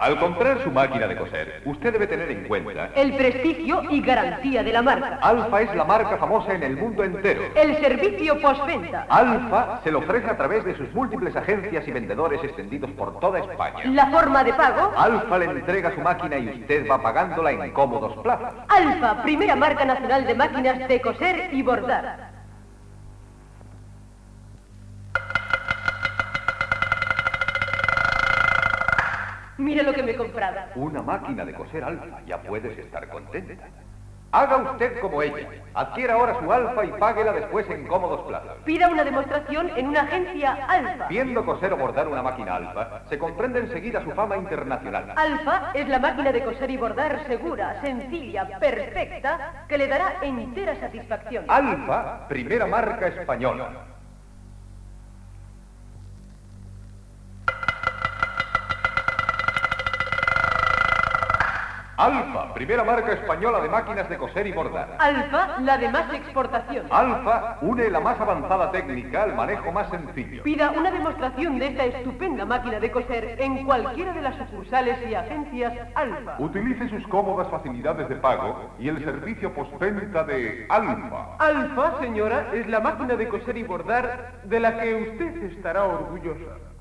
Al comprar su máquina de coser, usted debe tener en cuenta... el prestigio y garantía de la marca. Alfa es la marca famosa en el mundo entero. El servicio postventa. Alfa se lo ofrece a través de sus múltiples agencias y vendedores extendidos por toda España. La forma de pago. Alfa le entrega su máquina y usted va pagándola en cómodos plazos. Alfa, primera marca nacional de máquinas de coser y bordar. Mire lo que me he comprado. Una máquina de coser Alfa, ya puedes estar contenta. Haga usted como ella. Adquiera ahora su Alfa y páguela después en cómodos plazos. Pida una demostración en una agencia Alfa. Viendo coser o bordar una máquina Alfa, se comprende enseguida su fama internacional. Alfa es la máquina de coser y bordar segura, sencilla, perfecta, que le dará entera satisfacción. Alfa, primera marca española. Alfa, primera marca española de máquinas de coser y bordar. Alfa, la de más exportación. Alfa une la más avanzada técnica al manejo más sencillo. Pida una demostración de esta estupenda máquina de coser en cualquiera de las sucursales y agencias Alfa. Utilice sus cómodas facilidades de pago y el servicio postventa de Alfa. Alfa, señora, es la máquina de coser y bordar de la que usted estará orgullosa.